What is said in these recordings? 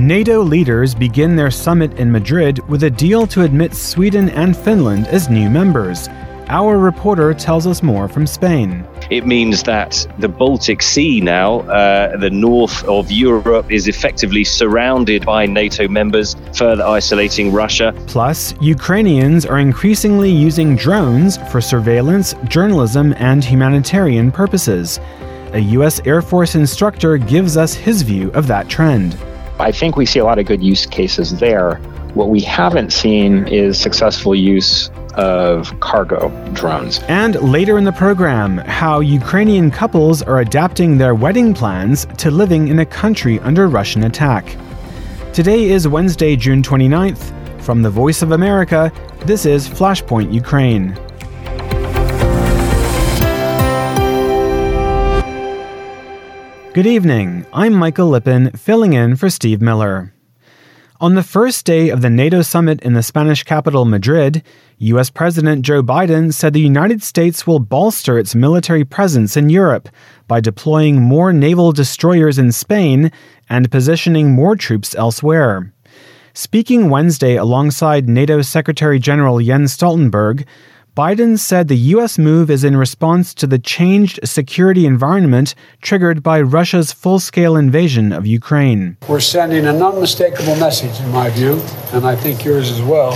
NATO leaders begin their summit in Madrid with a deal to admit Sweden and Finland as new members. Our reporter tells us more from Spain. It means that the Baltic Sea now, the north of Europe, is effectively surrounded by NATO members, further isolating Russia. Plus, Ukrainians are increasingly using drones for surveillance, journalism, and humanitarian purposes. A U.S. Air Force instructor gives us his view of that trend. I think we see a lot of good use cases there. What we haven't seen is successful use of cargo drones. And later in the program, how Ukrainian couples are adapting their wedding plans to living in a country under Russian attack. Today is Wednesday, June 29th. From the Voice of America, this is Flashpoint Ukraine. Good evening, I'm Michael Lippin, filling in for Steve Miller. On the first day of the NATO summit in the Spanish capital Madrid, U.S. President Joe Biden said the United States will bolster its military presence in Europe by deploying more naval destroyers in Spain and positioning more troops elsewhere. Speaking Wednesday alongside NATO Secretary General Jens Stoltenberg, Biden said the U.S. move is in response to the changed security environment triggered by Russia's full-scale invasion of Ukraine. We're sending an unmistakable message, in my view, and I think yours as well,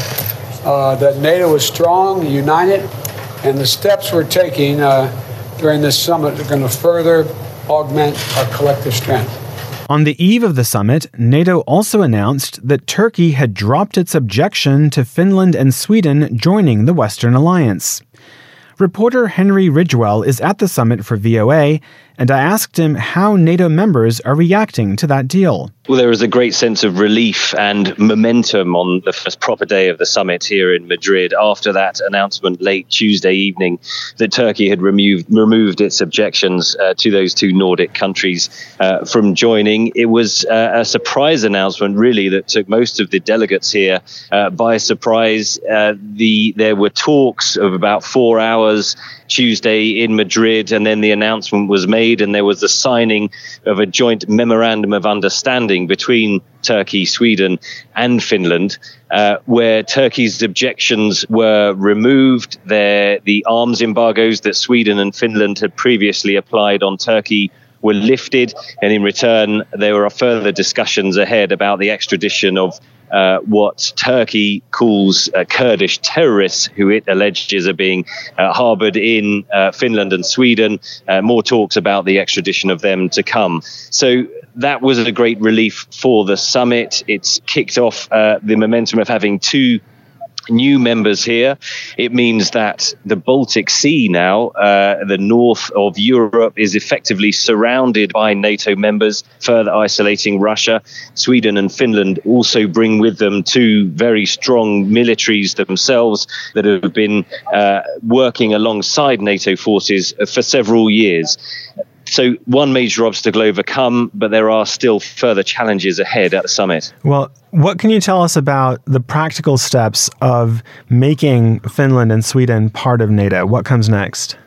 that NATO is strong, united, and the steps we're taking during this summit are going to further augment our collective strength. On the eve of the summit, NATO also announced that Turkey had dropped its objection to Finland and Sweden joining the Western Alliance. Reporter Henry Ridgewell is at the summit for VOA, and I asked him how NATO members are reacting to that deal. Well, there is a great sense of relief and momentum on the first proper day of the summit here in Madrid after that announcement late Tuesday evening that Turkey had removed its objections to those two Nordic countries from joining. It was a surprise announcement, really, that took most of the delegates here by surprise. There were talks of about 4 hours Tuesday in Madrid, and then the announcement was made, and there was the signing of a joint memorandum of understanding between Turkey, Sweden, and Finland, where Turkey's objections were removed. The arms embargoes that Sweden and Finland had previously applied on Turkey were lifted, and in return, there were further discussions ahead about the extradition of what Turkey calls Kurdish terrorists, who it alleges are being harbored in Finland and Sweden. More talks about the extradition of them to come. So that was a great relief for the summit. It's kicked off the momentum of having two new members here. It means that the Baltic Sea now, the north of Europe, is effectively surrounded by NATO members, further isolating Russia. Sweden and Finland also bring with them two very strong militaries themselves that have been working alongside NATO forces for several years. So one major obstacle overcome, but there are still further challenges ahead at the summit. Well, what can you tell us about the practical steps of making Finland and Sweden part of NATO? What comes next?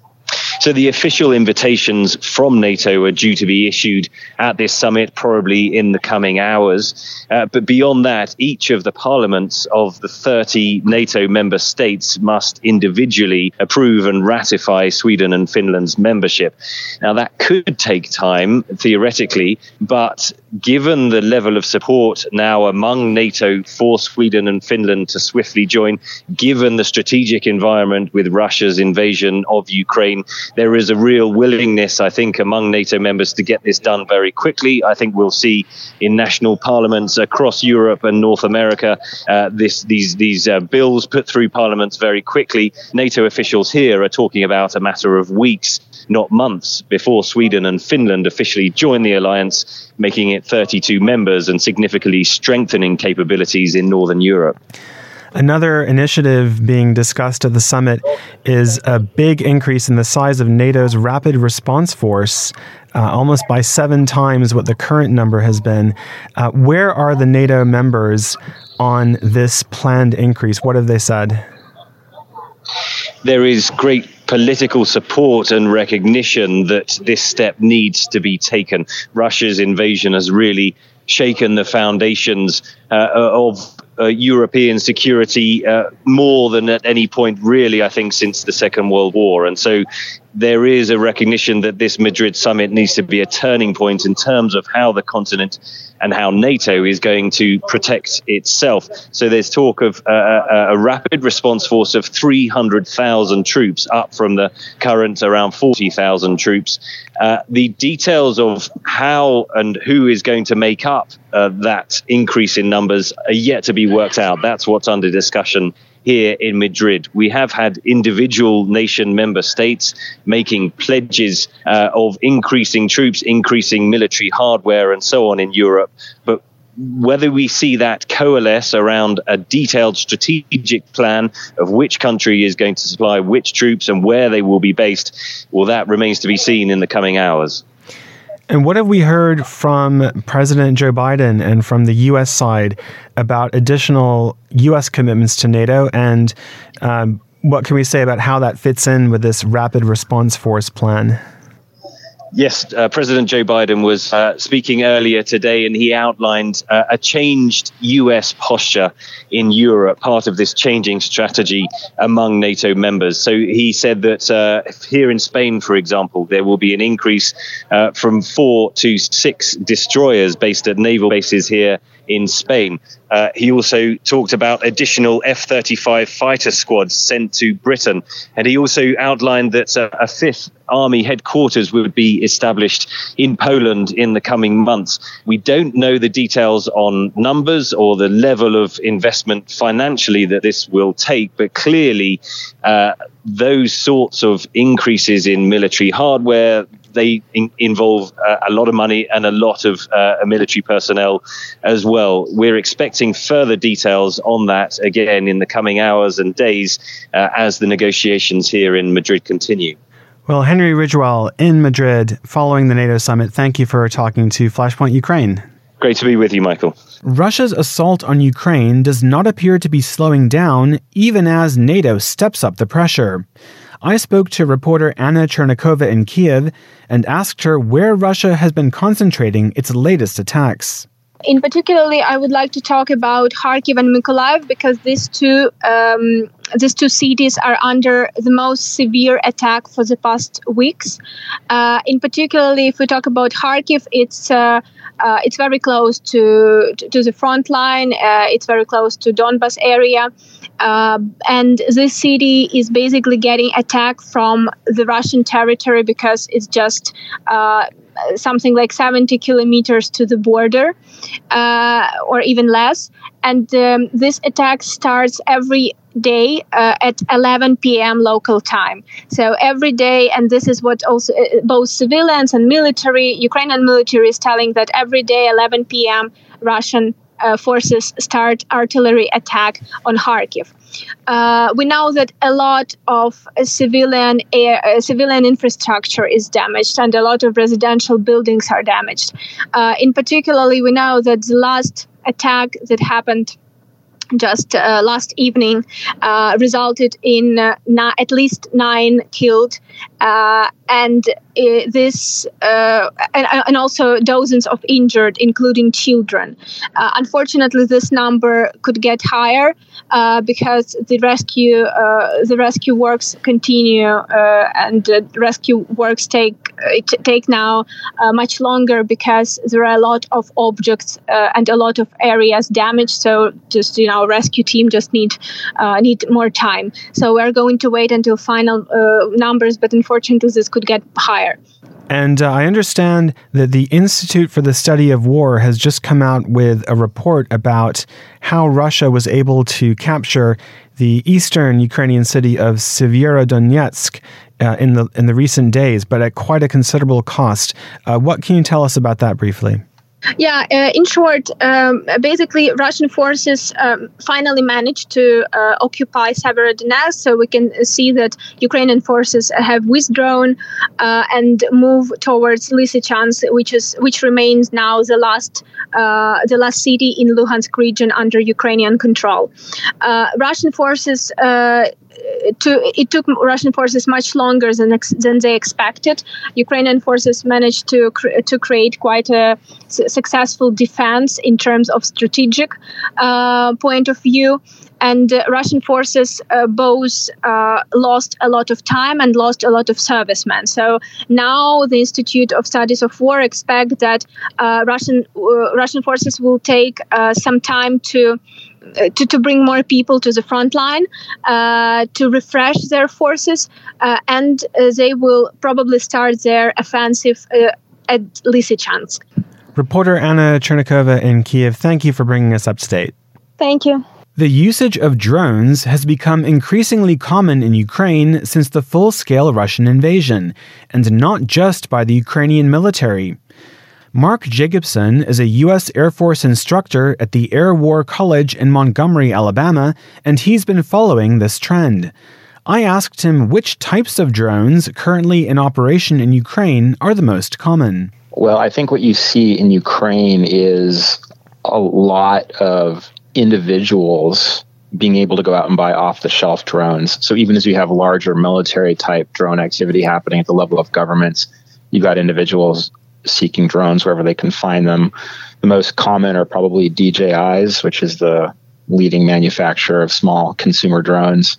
So the official invitations from NATO are due to be issued at this summit, probably in the coming hours. But beyond that, each of the parliaments of the 30 NATO member states must individually approve and ratify Sweden and Finland's membership. Now, that could take time, theoretically, but given the level of support now among NATO for Sweden and Finland to swiftly join, given the strategic environment with Russia's invasion of Ukraine, there is a real willingness, I think, among NATO members to get this done very quickly. I think we'll see in national parliaments across Europe and North America these bills put through parliaments very quickly. NATO officials here are talking about a matter of weeks, not months, before Sweden and Finland officially join the alliance, making it 32 members and significantly strengthening capabilities in Northern Europe. Another initiative being discussed at the summit is a big increase in the size of NATO's Rapid Response Force, almost by 7 times what the current number has been. Where are the NATO members on this planned increase? What have they said? There is great political support and recognition that this step needs to be taken. Russia's invasion has really shaken the foundations of European security more than at any point, really, I think, since the Second World War. And so there is a recognition that this Madrid summit needs to be a turning point in terms of how the continent and how NATO is going to protect itself. So there's talk of a rapid response force of 300,000 troops, up from the current around 40,000 troops. The details of how and who is going to make up that increase in numbers are yet to be worked out. That's what's under discussion here in Madrid. We have had individual nation member states making pledges of increasing troops, increasing military hardware, and so on in Europe. But whether we see that coalesce around a detailed strategic plan of which country is going to supply which troops and where they will be based, well, that remains to be seen in the coming hours. And what have we heard from President Joe Biden and from the U.S. side about additional U.S. commitments to NATO? And what can we say about how that fits in with this rapid response force plan? Yes, President Joe Biden was speaking earlier today, and he outlined a changed U.S. posture in Europe, part of this changing strategy among NATO members. So he said that here in Spain, for example, there will be an increase from 4 to 6 destroyers based at naval bases here in Spain. He also talked about additional F-35 fighter squads sent to Britain. And he also outlined that a 5th Army headquarters would be established in Poland in the coming months. We don't know the details on numbers or the level of investment financially that this will take, but clearly those sorts of increases in military hardware, they involve a lot of money and a lot of military personnel as well. We're expecting further details on that again in the coming hours and days as the negotiations here in Madrid continue. Well, Henry Ridgewell in Madrid following the NATO summit. Thank you for talking to Flashpoint Ukraine. Great to be with you, Michael. Russia's assault on Ukraine does not appear to be slowing down, even as NATO steps up the pressure. I spoke to reporter Anna Chernikova in Kiev and asked her where Russia has been concentrating its latest attacks. In particularly, I would like to talk about Kharkiv and Mykolaiv because these two cities are under the most severe attack for the past weeks. In particularly, if we talk about Kharkiv, it's very close to the front line. It's very close to Donbas area. And this city is basically getting attacked from the Russian territory because it's just something like 70 kilometers to the border, or even less. And this attack starts every day at 11 p.m. local time. So every day, and this is what also both civilians and military, Ukrainian military is telling that every day, 11 p.m., Russian forces start artillery attack on Kharkiv. We know that a lot of civilian infrastructure is damaged and a lot of residential buildings are damaged. In particularly, we know that the last attack that happened just last evening resulted in at least 9 killed, and also dozens of injured, including children. Unfortunately, this number could get higher because the rescue works continue, and rescue works take now much longer because there are a lot of objects and a lot of areas damaged. So just rescue team just need more time. So we're going to wait until final numbers, but unfortunately this could get higher. And I understand that the Institute for the Study of War has just come out with a report about how Russia was able to capture the eastern Ukrainian city of Severodonetsk in the recent days, but at quite a considerable cost. What can you tell us about that briefly? Yeah, in short, basically Russian forces finally managed to occupy Severodonetsk, so we can see that Ukrainian forces have withdrawn and move towards Lysychansk, which remains now the last city in Luhansk region under Ukrainian control. Russian forces it took Russian forces much longer than they expected. Ukrainian forces managed to create quite a successful defense in terms of strategic point of view. And Russian forces both lost a lot of time and lost a lot of servicemen. So now the Institute of Studies of War expect that Russian forces will take some time to bring more people to the front line, to refresh their forces, and they will probably start their offensive at Lysychansk. Reporter Anna Chernikova in Kiev, thank you for bringing us up to date. Thank you. The usage of drones has become increasingly common in Ukraine since the full-scale Russian invasion, and not just by the Ukrainian military. Mark Jacobson is a U.S. Air Force instructor at the Air War College in Montgomery, Alabama, and he's been following this trend. I asked him which types of drones currently in operation in Ukraine are the most common. Well, I think what you see in Ukraine is a lot of individuals being able to go out and buy off-the-shelf drones. So even as you have larger military-type drone activity happening at the level of governments, you've got individuals seeking drones wherever they can find them. The most common are probably DJIs, which is the leading manufacturer of small consumer drones.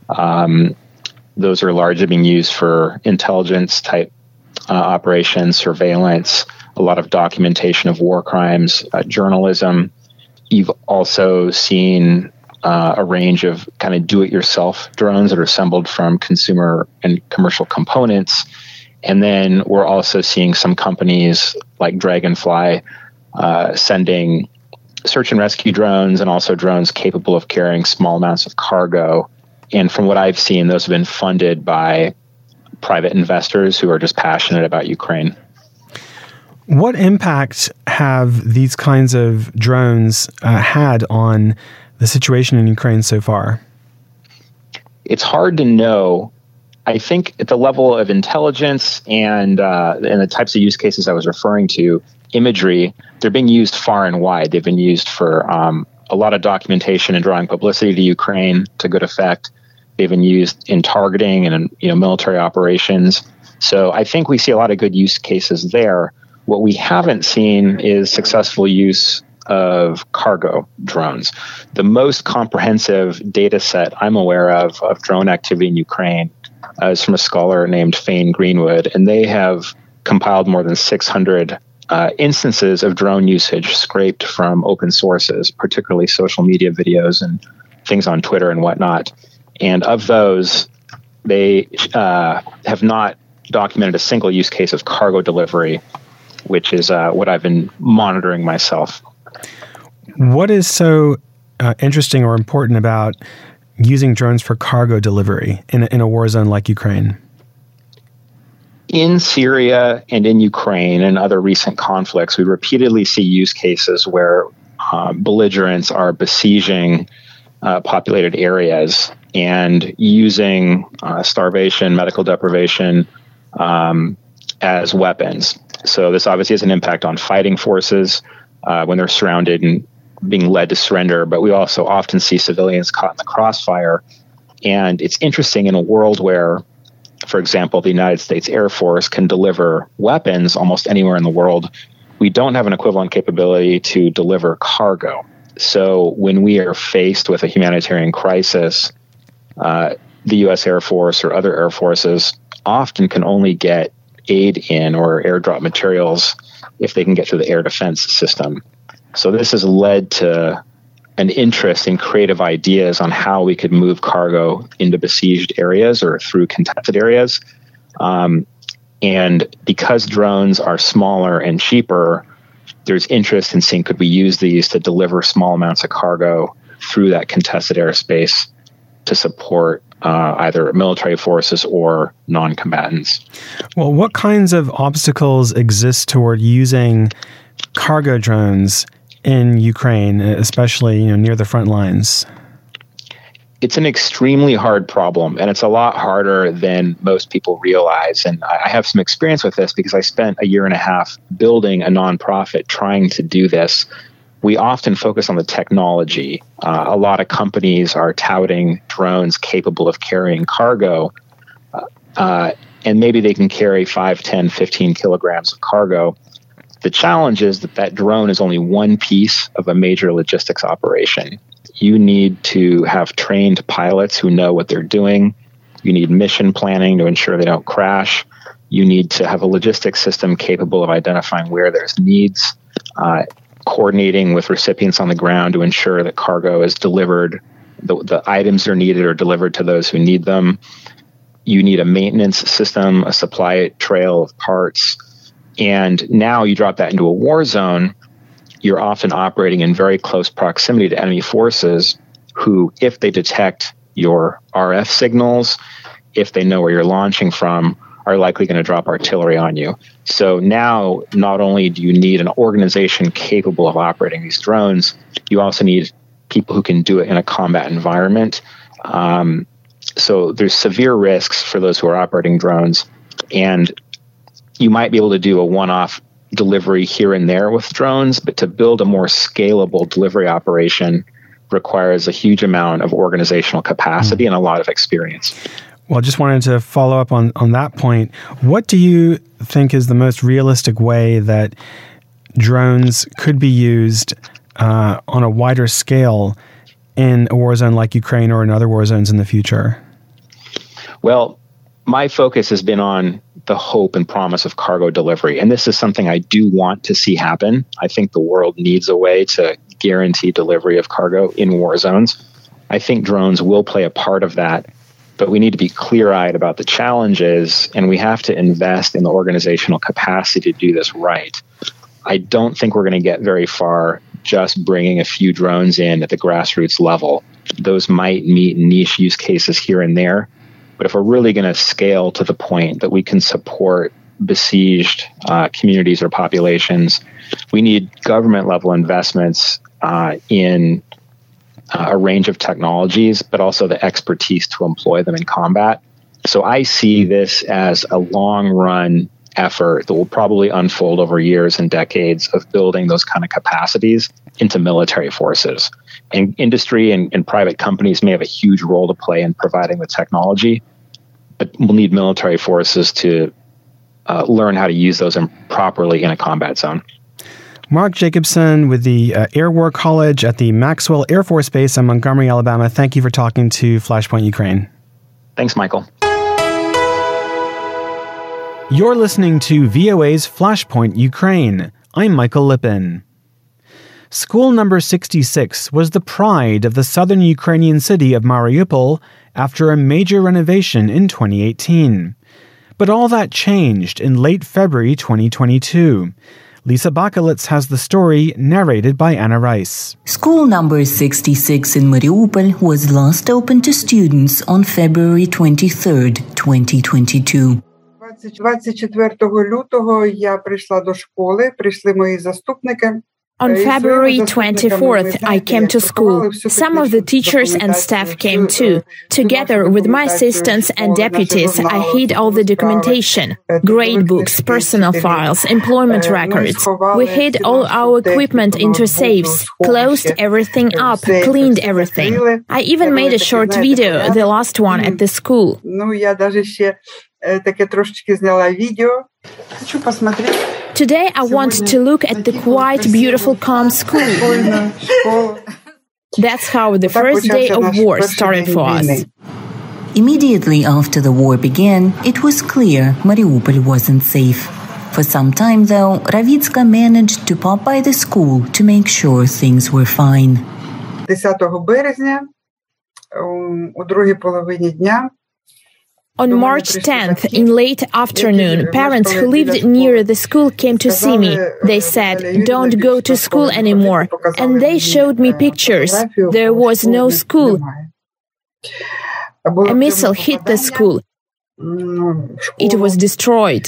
Those are largely being used for intelligence-type operations, surveillance, a lot of documentation of war crimes, journalism. You've also seen a range of kind of do-it-yourself drones that are assembled from consumer and commercial components. And then we're also seeing some companies like Dragonfly sending search and rescue drones and also drones capable of carrying small amounts of cargo. And from what I've seen, those have been funded by private investors who are just passionate about Ukraine. What impact have these kinds of drones had on the situation in Ukraine so far? It's hard to know. I think at the level of intelligence and the types of use cases I was referring to, imagery, they're being used far and wide. They've been used for a lot of documentation and drawing publicity to Ukraine to good effect. They've been used in targeting and military operations. So I think we see a lot of good use cases there. What we haven't seen is successful use of cargo drones. The most comprehensive data set I'm aware of drone activity in Ukraine is from a scholar named Fane Greenwood, and they have compiled more than 600 instances of drone usage scraped from open sources, particularly social media videos and things on Twitter and whatnot. And of those, they have not documented a single use case of cargo delivery, which is what I've been monitoring myself. What is so interesting or important about using drones for cargo delivery in a war zone like Ukraine? In Syria and in Ukraine and other recent conflicts, we repeatedly see use cases where belligerents are besieging populated areas and using starvation, medical deprivation as weapons. So this obviously has an impact on fighting forces when they're surrounded and being led to surrender, but we also often see civilians caught in the crossfire. And it's interesting in a world where, for example, the United States Air Force can deliver weapons almost anywhere in the world, we don't have an equivalent capability to deliver cargo. So when we are faced with a humanitarian crisis, the U.S. Air Force or other air forces often can only get aid in or airdrop materials if they can get through the air defense system. So this has led to an interest in creative ideas on how we could move cargo into besieged areas or through contested areas. And because drones are smaller and cheaper, there's interest in seeing could we use these to deliver small amounts of cargo through that contested airspace to support either military forces or non-combatants. Well, what kinds of obstacles exist toward using cargo drones in Ukraine, especially near the front lines? It's an extremely hard problem, and it's a lot harder than most people realize. And I have some experience with this because I spent a year and a half building a nonprofit trying to do this. we often focus on the technology. A lot of companies are touting drones capable of carrying cargo, and maybe they can carry 5, 10, 15 kilograms of cargo. The challenge is that drone is only one piece of a major logistics operation. You need to have trained pilots who know what they're doing. You need mission planning to ensure they don't crash. You need to have a logistics system capable of identifying where there's needs, coordinating with recipients on the ground to ensure that cargo is delivered, the items that are needed are delivered to those who need them. You need a maintenance system, a supply trail of parts. And now you drop that into a war zone, you're often operating in very close proximity to enemy forces who, if they detect your RF signals, if they know where you're launching from, are likely going to drop artillery on you. So now, not only do you need an organization capable of operating these drones, you also need people who can do it in a combat environment. So there's severe risks for those who are operating drones. And you might be able to do a one-off delivery here and there with drones, but to build a more scalable delivery operation requires a huge amount of organizational capacity and a lot of experience. Well, just wanted to follow up on that point. What do you think is the most realistic way that drones could be used on a wider scale in a war zone like Ukraine or in other war zones in the future? Well, my focus has been on the hope and promise of cargo delivery. And this is something I do want to see happen. I think the world needs a way to guarantee delivery of cargo in war zones. I think drones will play a part of that, but we need to be clear-eyed about the challenges, and we have to invest in the organizational capacity to do this right. I don't think we're going to get very far just bringing a few drones in at the grassroots level. Those might meet niche use cases here and there, but if we're really going to scale to the point that we can support besieged communities or populations, we need government-level investments in a range of technologies, but also the expertise to employ them in combat. So I see this as a long-run effort that will probably unfold over years and decades of building those kind of capacities into military forces. And industry and private companies may have a huge role to play in providing the technology, but we'll need military forces to learn how to use those properly in a combat zone. Mark Jacobson with the Air War College at the Maxwell Air Force Base in Montgomery, Alabama. Thank you for talking to Flashpoint Ukraine. Thanks, Michael. You're listening to VOA's Flashpoint Ukraine. I'm Michael Lippin. School number 66 was the pride of the southern Ukrainian city of Mariupol after a major renovation in 2018. But all that changed in late February 2022. Lisa Bakalits has the story narrated by Anna Rice. School number 66 in Mariupol was last opened to students on February 23, 2022. 24 лютого я прийшла до школи, прийшли мої заступники. On February 24th, I came to school. Some of the teachers and staff came too. Together with my assistants and deputies, I hid all the documentation, grade books, personal files, employment records. We hid all our equipment into safes, closed everything up, cleaned everything. I even made a short video, the last one at the school. Today I want to look at the quite beautiful, calm school. That's how the first day of war started for us. Immediately after the war began, it was clear Mariupol wasn't safe. For some time, though, Ravitska managed to pop by the school to make sure things were fine. 10 березня, у другій половині дня, On March 10th, in late afternoon, parents who lived near the school came to see me. They said, "Don't go to school anymore." And they showed me pictures. There was no school. A missile hit the school. It was destroyed.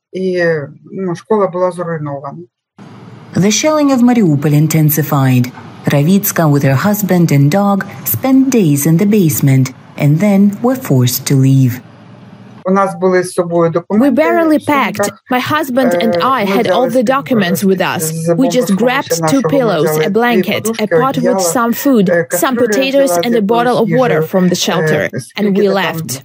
The shelling of Mariupol intensified. Ravitska, with her husband and dog, spent days in the basement and then were forced to leave. We barely packed. My husband and I had all the documents with us. We just grabbed 2 pillows, a blanket, a pot with some food, some potatoes, and a bottle of water from the shelter, and we left.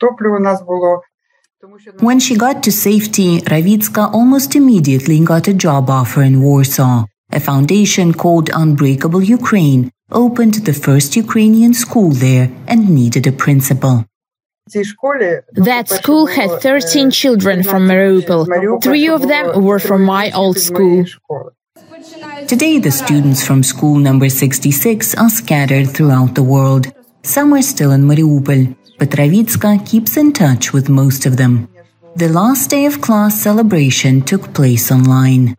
When she got to safety, Ravitska almost immediately got a job offer in Warsaw. A foundation called Unbreakable Ukraine opened the first Ukrainian school there and needed a principal. That school had 13 children from Mariupol. 3 of them were from my old school. Today, the students from school number 66 are scattered throughout the world. Some are still in Mariupol, but Ravitska keeps in touch with most of them. The last day of class celebration took place online.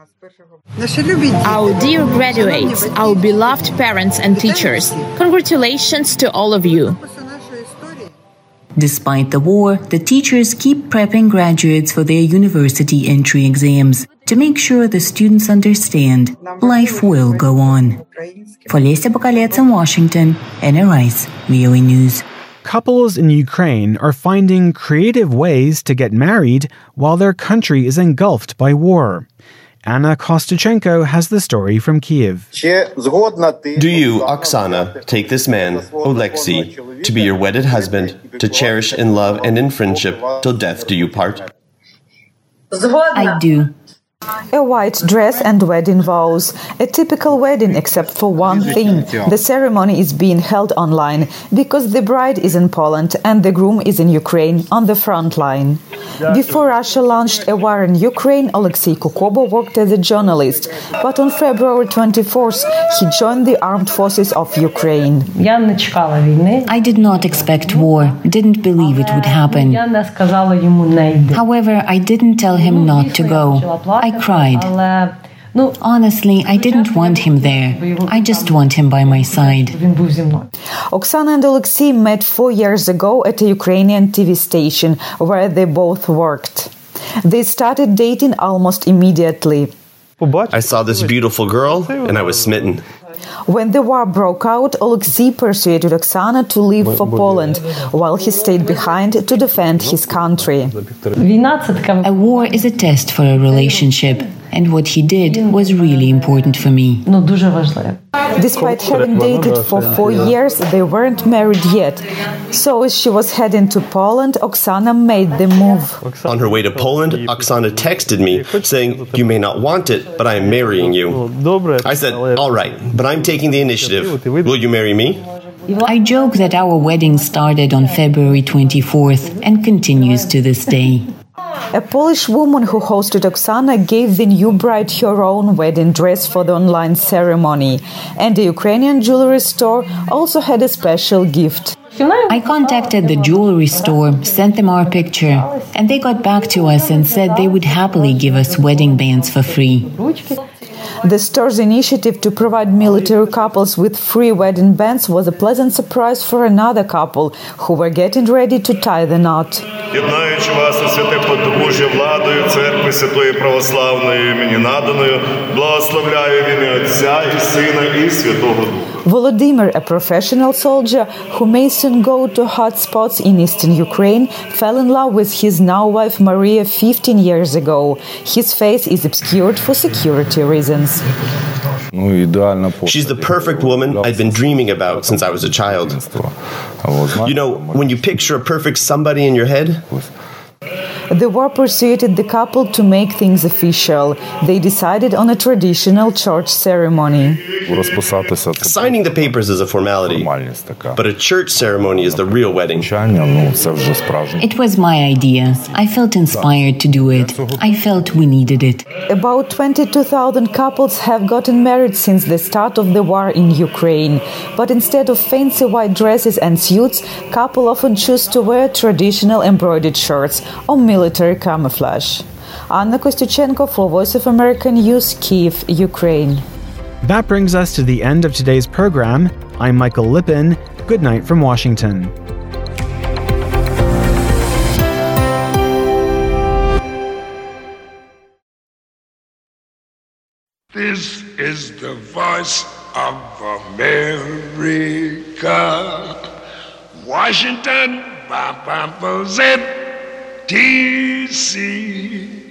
Our dear graduates, our beloved parents and teachers, congratulations to all of you. Despite the war, the teachers keep prepping graduates for their university entry exams to make sure the students understand life will go on. For Lesia Bakalets in Washington, Anna Rice, VOA News. Couples in Ukraine are finding creative ways to get married while their country is engulfed by war. Anna Kostychenko has the story from Kyiv. Do you, Oksana, take this man, Oleksiy, to be your wedded husband, to cherish in love and in friendship till death do you part? I do. A white dress and wedding vows. A typical wedding except for one thing. The ceremony is being held online because the bride is in Poland and the groom is in Ukraine on the front line. Before Russia launched a war in Ukraine, Oleksiy Kukobo worked as a journalist, but on February 24th, he joined the armed forces of Ukraine. I did not expect war, didn't believe it would happen. However, I didn't tell him not to go. I cried. Honestly, I didn't want him there. I just want him by my side. Oksana and Oleksiy met 4 years ago at a Ukrainian TV station where they both worked. They started dating almost immediately. I saw this beautiful girl and I was smitten. When the war broke out, Oleksiy persuaded Oksana to leave for Poland, while he stayed behind to defend his country. A war is a test for a relationship, and what he did was really important for me. Despite having dated for 4 years, they weren't married yet. So as she was heading to Poland, Oksana made the move. On her way to Poland, Oksana texted me saying, "You may not want it, but I am marrying you." I said, "All right, but I'm taking the initiative. Will you marry me?" I joke that our wedding started on February 24th and continues to this day. A Polish woman who hosted Oksana gave the new bride her own wedding dress for the online ceremony, and the Ukrainian jewelry store also had a special gift. I contacted the jewelry store, sent them our picture, and they got back to us and said they would happily give us wedding bands for free. The store's initiative to provide military couples with free wedding bands was a pleasant surprise for another couple who were getting ready to tie the knot. Єднаючи вас у святе подружжя владою Церкви Святої Православної мені наданою, благословляю в ім'я Отця і Сина і Святого Духа. Volodymyr, a professional soldier who may soon go to hot spots in eastern Ukraine, fell in love with his now wife Maria 15 years ago. His face is obscured for security reasons. She's the perfect woman I've been dreaming about since I was a child. You know, when you picture a perfect somebody in your head, The war persuaded the couple to make things official. They decided on a traditional church ceremony. Signing the papers is a formality, but a church ceremony is the real wedding. It was my idea. I felt inspired to do it. I felt we needed it. About 22,000 couples have gotten married since the start of the war in Ukraine. But instead of fancy white dresses and suits, couples often choose to wear traditional embroidered shirts or military camouflage. Anna Kostychenko for Voice of America News, Kyiv, Ukraine. That brings us to the end of today's program. I'm Michael Lippin. Good night from Washington. This is the voice of America. Washington, DC.